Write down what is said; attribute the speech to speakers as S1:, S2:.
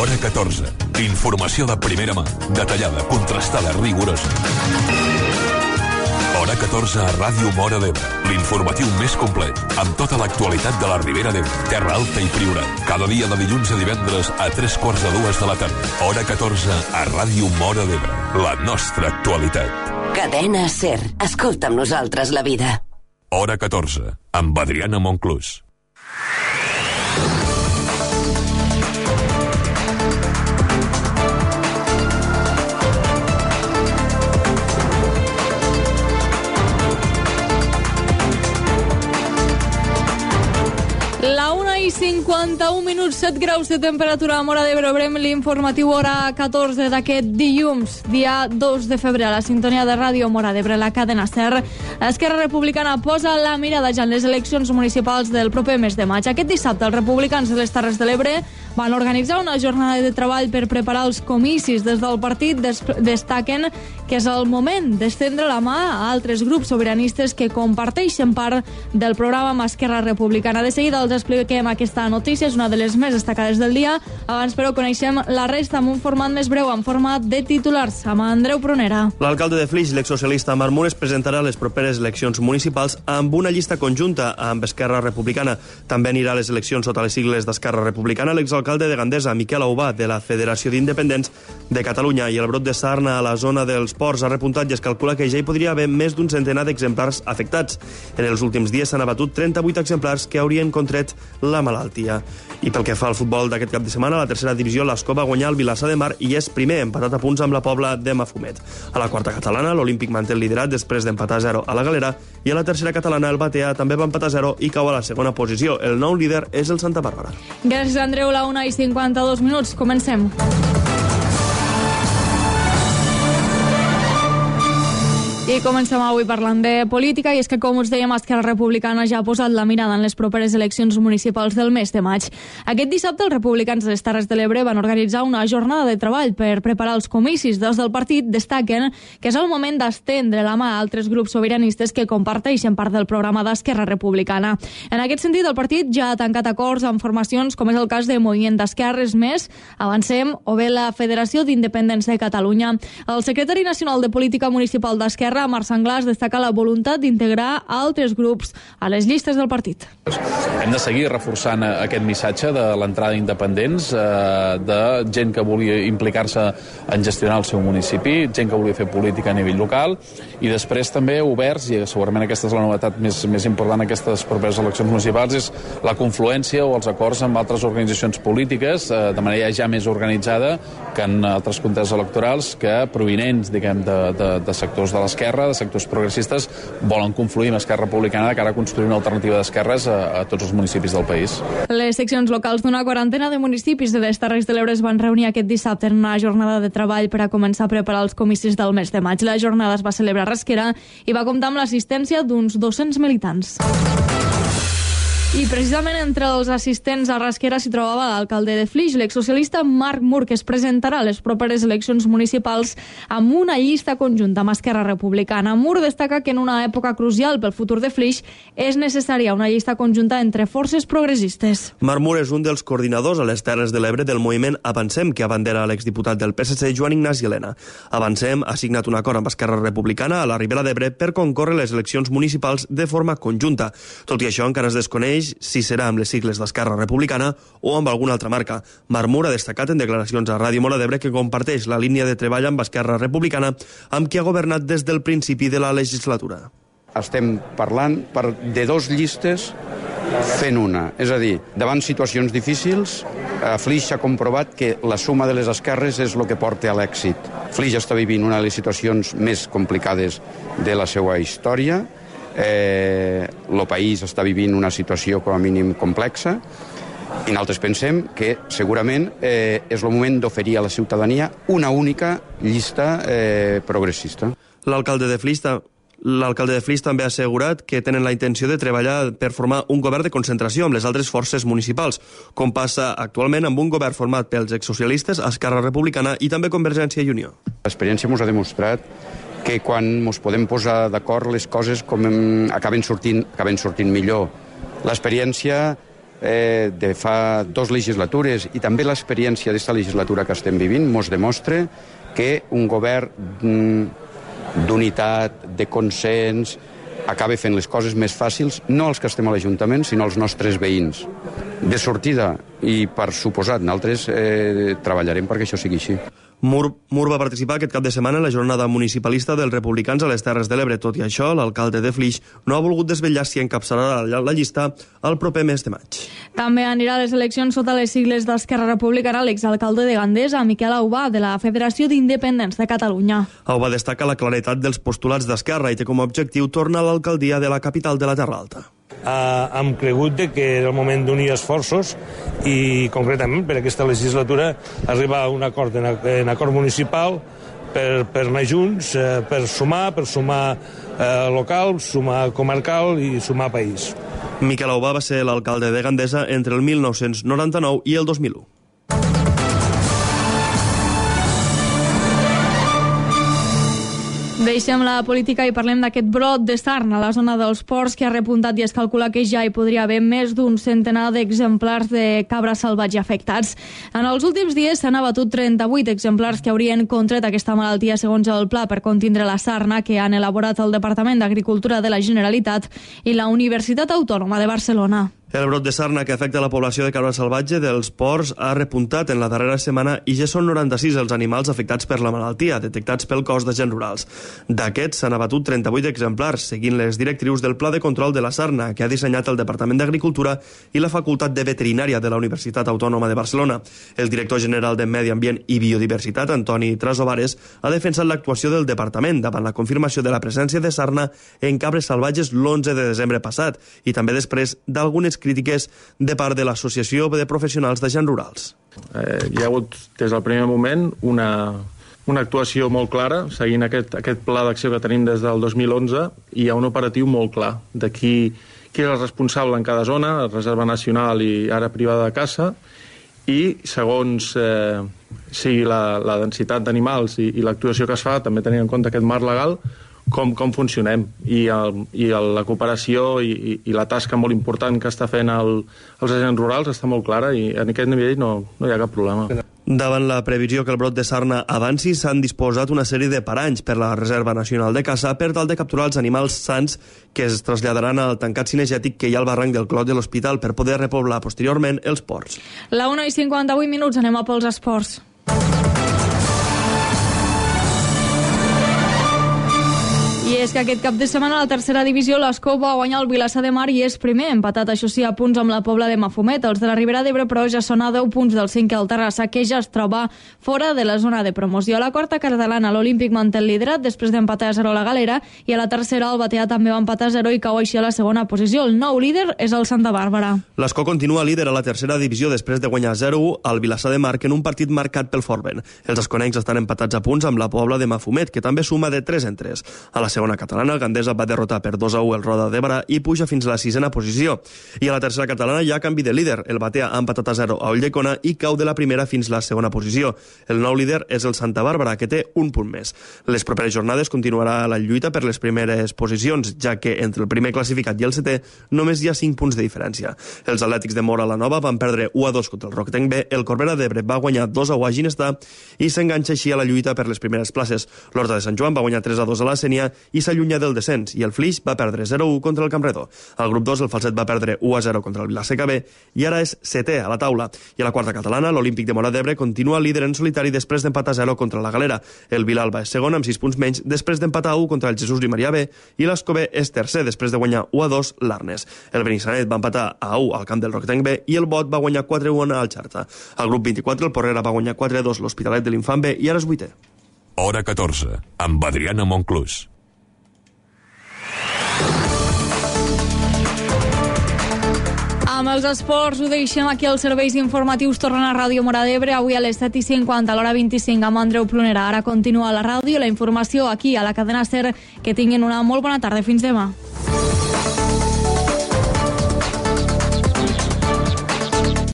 S1: Hora 14. Informació de primera mà, detallada, contrastada, rigorosa. Hora 14 a Ràdio Móra d'Ebre. L'informatiu més complet, amb tota l'actualitat de la Ribera d'Ebre, Terra Alta i Priorat. Cada dia de dilluns a divendres a 3:45 de la tarda. Hora 14 a Ràdio Móra d'Ebre. La nostra actualitat.
S2: Cadena SER. Escolta amb nosaltres la vida.
S1: Hora 14, amb Adriana Monclús.
S3: La 1:51, 7 graus de temperatura a Móra d'Ebre. Obrem l'informatiu Hora 14 d'aquest dilluns, dia 2 de febrer, a la sintonia de Ràdio Móra d'Ebre, la cadena SER. Esquerra Republicana posa la mirada ja en les eleccions municipals del proper mes de maig. Aquest dissabte els republicans de les Terres de l'Ebre van organitzar una jornada de treball per preparar els comicis. Des del partit destaquen que és el moment d'estendre la mà a altres grups sobiranistes que comparteixen part del programa amb Esquerra Republicana. De seguida els expliquem aquesta notícia, és una de les més destacades del dia. Abans, però, coneixem la resta amb un format més breu, en format de titulars, amb Andreu Prunera.
S4: L'alcalde de Flix, l'exsocialista Marc Mur, es presentarà a les properes eleccions municipals amb una llista conjunta amb Esquerra Republicana. També anirà a les eleccions sota les sigles d'Esquerra Republicana l'exalcalde de Gandesa, Miquel Aubà, de la Federació d'Independents de Catalunya. I el brot de sarna a la zona dels ports ha repuntat i es calcula que ja hi podria haver més d'un centenar d'exemplars afectats. En els últims dies s'han abatut 38 exemplars que haurien contret la malaltia. I pel que fa al futbol d'aquest cap de setmana, a la tercera divisió, l'Escó va guanyar el Vilassar de Mar i és primer, empatat a punts amb la Pobla de Mafumet. A la quarta catalana, l'Olímpic manté el liderat després d'empatar a 0 a la Galera, i a la tercera catalana, el Batea també va empatar a 0 i cau a la segona posició. El nou líder és el Santa Bàrbara.
S3: Gràcies, Andreu. La 1:52. Comencem. I comencem avui parlant de política, i és que, com us dèiem, Esquerra Republicana ja ha posat la mirada en les properes eleccions municipals del mes de maig. Aquest dissabte els republicans de les Terres de l'Ebre van organitzar una jornada de treball per preparar els comicis. Des del partit destaquen que és el moment d'estendre la mà a altres grups sobiranistes que comparteixen part del programa d'Esquerra Republicana. En aquest sentit, el partit ja ha tancat acords amb formacions com és el cas de Moviment d'Esquerres Més, Avancem o bé la Federació d'Independents de Catalunya. El secretari nacional de Política Municipal d'Esquerra, Marc Sanglàs, destaca la voluntat d'integrar altres grups a les llistes del partit.
S5: Hem de seguir reforçant aquest missatge de l'entrada d'independents, de gent que volia implicar-se en gestionar el seu municipi, gent que volia fer política a nivell local, i després també oberts, i segurament aquesta és la novetat més important aquestes properes eleccions municipals, és la confluència o els acords amb altres organitzacions polítiques de manera ja més organitzada que en altres contests electorals, que provinents, diguem, de sectors de l'esquerra, de sectors progressistes, volen confluir amb Esquerra Republicana de cara a construir una alternativa d'esquerres a tots els municipis del país.
S3: Les seccions locals d'una quarantena de municipis de les Terres de l'Ebre es van reunir aquest dissabte en una jornada de treball per a començar a preparar els comicis del mes de maig. La jornada es va celebrar a Rasquera i va comptar amb l'assistència d'uns 200 militants. I precisament entre els assistents a Rasquera s'hi trobava l'alcalde de Flix, l'exsocialista Marc Mur, que es presentarà a les properes eleccions municipals amb una llista conjunta amb Esquerra Republicana. Mur destaca que en una època crucial pel futur de Flix és necessària una llista conjunta entre forces progressistes.
S4: Marc Mur és un dels coordinadors a les Terres de l'Ebre del moviment Avancem, que abandera l'exdiputat del PSC, Joan Ignasi Elena. Avancem ha signat un acord amb Esquerra Republicana a la Ribera d'Ebre per concórrer les eleccions municipals de forma conjunta. Tot i això, encara es desconeix si serà amb les sigles d'Esquerra Republicana o amb alguna altra marca. Marc Mur ha destacat en declaracions a Ràdio Móra d'Ebre que comparteix la línia de treball amb Esquerra Republicana, amb qui ha governat des del principi de la legislatura.
S6: Estem parlant de dos llistes fent una. És a dir, davant situacions difícils, Flix ha comprovat que la suma de les esquerres és el que porta a l'èxit. Flix està vivint una de les situacions més complicades de la seva història. El país està vivint una situació com a mínim complexa i nosaltres pensem que segurament és el moment d'oferir a la ciutadania una única llista progressista.
S4: L'alcalde de Flix també ha assegurat que tenen la intenció de treballar per formar un govern de concentració amb les altres forces municipals, com passa actualment amb un govern format pels exsocialistes, Esquerra Republicana i també Convergència i Unió.
S6: L'experiència ens ha demostrat que quan ens podem posar d'acord les coses acaben sortint millor. L'experiència de fa 2 legislatures i també l'experiència d'esta legislatura que estem vivint mos demostra que un govern d'unitat, de consens, acaba fent les coses més fàcils, no els que estem a l'Ajuntament, sinó els nostres veïns. De sortida, i per suposat, nosaltres treballarem perquè això sigui així.
S4: Mur va participar aquest cap de setmana en la jornada municipalista dels republicans a les Terres de l'Ebre. Tot i això, l'alcalde de Flix no ha volgut desvetllar si encapçalarà la llista el proper mes de maig.
S3: També anirà a les eleccions sota les sigles d'Esquerra Republicana l'exalcalde de Gandesa, Miquel Aubà, de la Federació d'Independents de Catalunya.
S4: Aubà destaca la claretat dels postulats d'Esquerra i té com a objectiu tornar a l'alcaldia de la capital de la Terra Alta.
S7: Hem cregut que era el moment d'unir esforços i concretament per aquesta legislatura arribar a un acord en acord municipal per anar junts, per sumar local, sumar comarcal i sumar país.
S4: Miquel Aubà va ser l'alcalde de Gandesa entre el 1999 i el 2001.
S3: Deixem la política i parlem d'aquest brot de sarna a la zona dels ports que ha repuntat i es calcula que ja hi podria haver més d'un centenar d'exemplars de cabra salvatge afectats. En els últims dies s'han abatut 38 exemplars que haurien contret aquesta malaltia segons el pla per contindre la sarna que han elaborat el Departament d'Agricultura de la Generalitat i la Universitat Autònoma de Barcelona.
S4: El brot de sarna que afecta la població de cabra salvatge dels ports ha repuntat en la darrera setmana i ja són 96 els animals afectats per la malaltia, detectats pel cos d'agents rurals. D'aquests s'han abatut 38 exemplars, seguint les directrius del Pla de Control de la Sarna, que ha dissenyat el Departament d'Agricultura i la Facultat de Veterinària de la Universitat Autònoma de Barcelona. El director general de Medi Ambient i Biodiversitat, Antoni Trasobares, ha defensat l'actuació del departament davant la confirmació de la presència de sarna en cabres salvatges l'11 de desembre passat i també després d'algunes crítiques de part de l'Associació de Professionals d'Agents Rurals.
S8: Hi ha hagut, des del primer moment, una actuació molt clara, seguint aquest pla d'acció que tenim des del 2011, i hi ha un operatiu molt clar de qui és el responsable en cada zona, Reserva Nacional i ara privada de caça, i segons sigui la densitat d'animals i l'actuació que es fa, també tenint en compte aquest marc legal, com funcionem i la cooperació i la tasca molt important que està fent els agents rurals està molt clara i en aquest nivell no hi ha cap problema.
S4: Davant la previsió que el brot de sarna avanci, s'han disposat una sèrie de paranys per la Reserva Nacional de Caça per tal de capturar els animals sans que es traslladaran al tancat cinegètic que hi ha al barranc del Clot de l'Hospital per poder repoblar posteriorment els ports.
S3: La 1:58, anem a pels esports. I és que aquest cap de setmana a la tercera divisió l'Escó va guanyar el Vilassar de Mar i és primer, empatat això sí a punts amb la Pobla de Mafumet. Els de la Ribera d'Ebre però ja són a 10 punts del 5 al Terrassa, que ja es troba fora de la zona de promoció. A la quarta catalana l'Olímpic manté el liderat després d'empatar a 0 a la Galera i a la tercera el Batea també va empatar a 0 i cau així a la segona posició. El nou líder és el Santa Bàrbara.
S4: L'Escó continua líder a la tercera divisió després de guanyar 0-1 al Vilassar de Mar en un partit marcat pel Forben. Els esconencs estan empatats a punts amb la Pobla de Mafumet, que també suma de 3 en 3. A la segona catalana, el Gandesa va derrotar per 2-1 el Roda de Barà i puja fins a la 6a posició. I a la tercera catalana hi ha canvi de líder. El Batea ha empatat a 0 a Ulldecona i cau de la primera fins a la segona posició. El nou líder és el Santa Bàrbara, que té un punt més. Les properes jornades continuarà la lluita per les primeres posicions, ja que entre el primer classificat i el setè només hi ha 5 punts de diferència. Els Atlètics de Móra la Nova van perdre 1-2 contra el Roquetenc B, el Corbera d'Ebre va guanyar 2-1 a Ginestar i s'enganxa així a la lluita per les primeres places. L'Horta de Sant Joan va guanyar 3-2 a la Sénia i s'allunya del descens, i el Flix va perdre 0-1 contra el Campredó. Al grup 2 el Falset va perdre 1-0 contra el Vilaseca B i ara és setè a la taula. I a la quarta catalana l'Olímpic de Móra d'Ebre continua líder en solitari després d'empatar 0 contra la Galera. El Vilalba és segon amb 6 punts menys després d'empatar 1 contra el Jesús i Maria B i l'Escobé és tercer després de guanyar 1-2 l'Arnes. El Benissanet va empatar a 1 al camp del Roquetenc B i el Bot va guanyar 4-1 al Xarta. Al grup 24 el Porrera va guanyar 4-2 l'Hospitalet de l'Infant B i ara és vuitè.
S1: Hora 14, amb Adriana Monclús.
S3: Amb els esports ho deixem aquí. Els serveis informatius tornen a Ràdio Móra d'Ebre avui a les 7:50, a l'hora 25 amb Andreu Plunera. Ara continua la ràdio i la informació aquí a la cadena SER. Que tinguin una molt bona tarda. Fins demà.